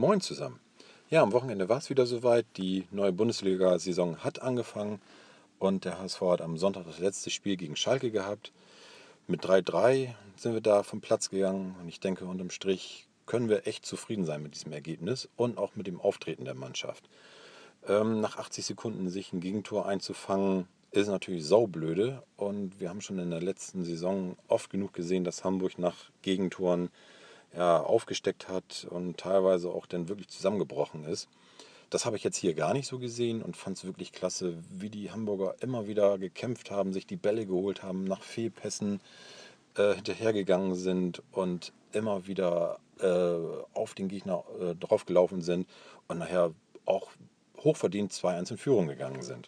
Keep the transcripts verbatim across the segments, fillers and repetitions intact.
Moin zusammen. Ja, am Wochenende war es wieder soweit. Die neue Bundesliga-Saison hat angefangen und der H S V hat am Sonntag das letzte Spiel gegen Schalke gehabt. Mit drei drei sind wir da vom Platz gegangen und ich denke, unterm Strich können wir echt zufrieden sein mit diesem Ergebnis und auch mit dem Auftreten der Mannschaft. Ähm, nach achtzig Sekunden sich ein Gegentor einzufangen, ist natürlich saublöde und wir haben schon in der letzten Saison oft genug gesehen, dass Hamburg nach Gegentoren ja, aufgesteckt hat und teilweise auch dann wirklich zusammengebrochen ist. Das habe ich jetzt hier gar nicht so gesehen und fand es wirklich klasse, wie die Hamburger immer wieder gekämpft haben, sich die Bälle geholt haben, nach Fehlpässen äh, hinterhergegangen sind und immer wieder äh, auf den Gegner äh, draufgelaufen sind und nachher auch hochverdient zwei eins in Führung gegangen sind.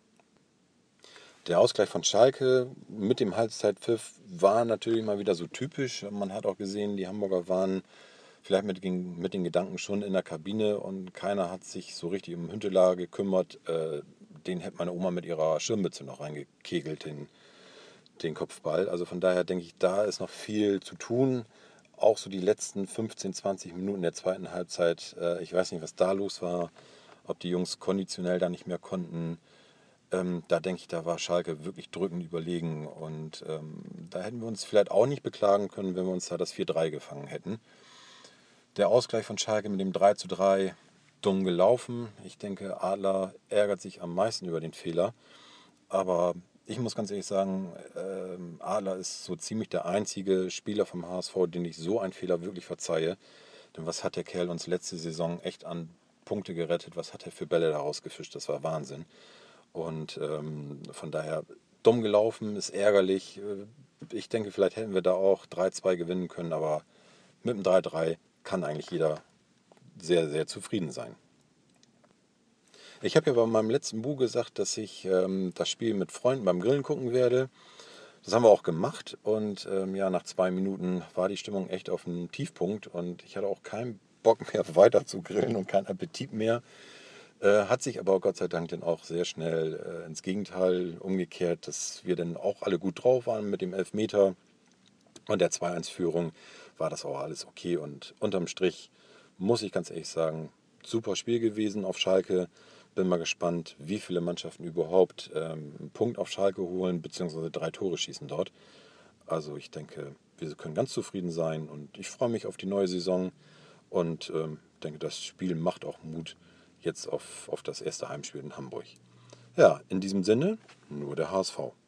Der Ausgleich von Schalke mit dem Halbzeitpfiff war natürlich mal wieder so typisch. Man hat auch gesehen, die Hamburger waren vielleicht mit, mit den Gedanken schon in der Kabine und keiner hat sich so richtig um Hünteler gekümmert. Äh, den hätte meine Oma mit ihrer Schirmmütze noch reingekegelt, den, den Kopfball. Also von daher denke ich, da ist noch viel zu tun. Auch so die letzten fünfzehn, zwanzig Minuten der zweiten Halbzeit. Äh, ich weiß nicht, was da los war, ob die Jungs konditionell da nicht mehr konnten. Ähm, da denke ich, da war Schalke wirklich drückend überlegen und ähm, da hätten wir uns vielleicht auch nicht beklagen können, wenn wir uns da das vier drei gefangen hätten. Der Ausgleich von Schalke mit dem drei zu drei, dumm gelaufen. Ich denke, Adler ärgert sich am meisten über den Fehler, aber ich muss ganz ehrlich sagen, ähm, Adler ist so ziemlich der einzige Spieler vom H S V, den ich so einen Fehler wirklich verzeihe. Denn was hat der Kerl uns letzte Saison echt an Punkte gerettet, was hat er für Bälle da rausgefischt, das war Wahnsinn. Und ähm, von daher dumm gelaufen, ist ärgerlich. Ich denke, vielleicht hätten wir da auch drei zwei gewinnen können, aber mit dem drei drei kann eigentlich jeder sehr, sehr zufrieden sein. Ich habe ja bei meinem letzten Buch gesagt, dass ich ähm, das Spiel mit Freunden beim Grillen gucken werde. Das haben wir auch gemacht und ähm, ja, nach zwei Minuten war die Stimmung echt auf einem Tiefpunkt und ich hatte auch keinen Bock mehr weiter zu grillen und keinen Appetit mehr. Äh, hat sich aber Gott sei Dank dann auch sehr schnell äh, ins Gegenteil umgekehrt, dass wir dann auch alle gut drauf waren mit dem Elfmeter und der zwei eins Führung war das auch alles okay. Und unterm Strich muss ich ganz ehrlich sagen, super Spiel gewesen auf Schalke. Bin mal gespannt, wie viele Mannschaften überhaupt ähm, einen Punkt auf Schalke holen, beziehungsweise drei Tore schießen dort. Also ich denke, wir können ganz zufrieden sein und ich freue mich auf die neue Saison und ähm, denke, das Spiel macht auch Mut jetzt auf, auf das erste Heimspiel in Hamburg. Ja, in diesem Sinne, nur der H S V.